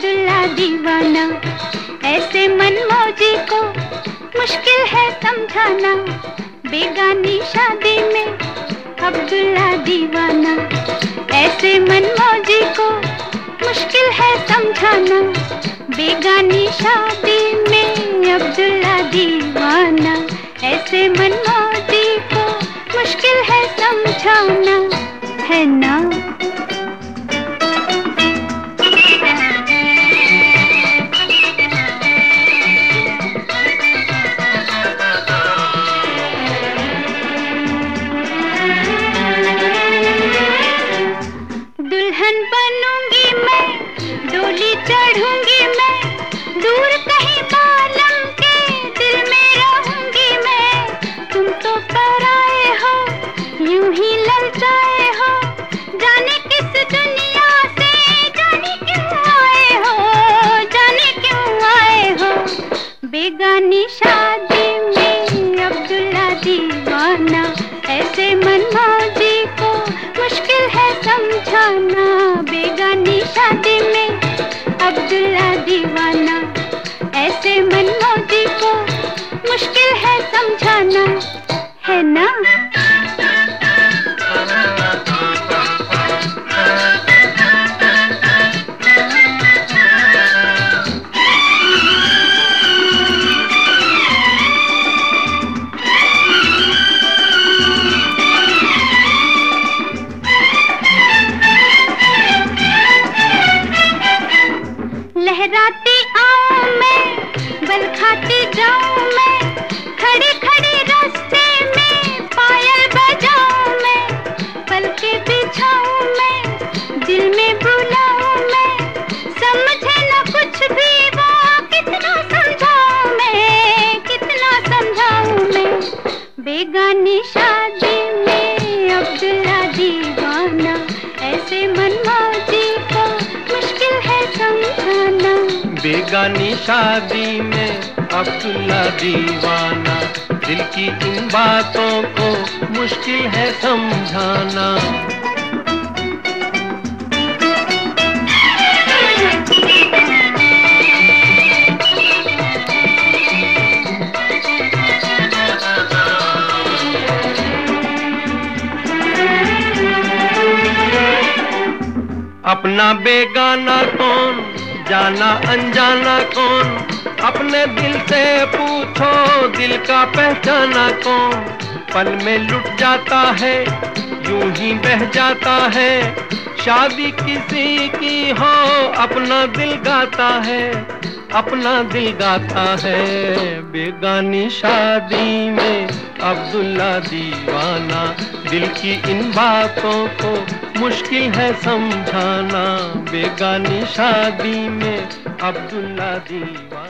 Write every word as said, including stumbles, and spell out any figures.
अब्दुल्ला दीवाना। ऐसे मनमौजी को मुश्किल है समझाना, बेगानी शादी में अब्दुल्ला दीवाना। ऐसे मनमौजी को मुश्किल है समझाना, बेगानी शादी में अब्दुल्ला दीवाना। ऐसे मनमौजी को मुश्किल है समझाना, है ना? दुल्हन बनूंगी मैं, डोली चढ़ूंगी मैं, दूर कहीं बालम के दिल में रहूंगी मैं। तुम तो पराए हो, यूं ही ललचाए हो, जाने किस दुनिया से जाने क्यों आए हो, जाने क्यों आए हो। बेगानी शादी में अब्दुल्ला दीवाना। ऐसे मनमौजी को मुश्किल है समझाना, बेगानी शादी में अब्दुल्ला दीवाना। ऐसे मनमौजी को मुश्किल है समझाना, है ना? लहराती आऊं मैं, बल खाती जाऊं मैं, खड़ी खड़ी रास्ते में पायल बजाऊं मैं, पलके बिछाऊं मैं, दिल में बुलाऊं मैं, समझे न कुछ भी वो कितना समझाऊं मैं, कितना समझाऊं मैं। बेगानी शादी में अब्दुल्ला दीवाना। ऐसे मनमौजी को मुश्किल है समझाना, बेगानी शादी में अब्दुल्ला दीवाना। दिल की इन बातों को मुश्किल है समझाना। अपना बेगाना कौन, जाना अनजाना कौन, अपने दिल से पूछो दिल का पहचाना कौन। पल में लुट जाता है, यूं ही बह जाता है, शादी किसी की हो अपना दिल गाता है, अपना दिल गाता है। बेगानी शादी में अब्दुल्ला दीवाना। दिल की इन बातों को मुश्किल है समझाना, बेगानी शादी में अब्दुल्ला दीवाना।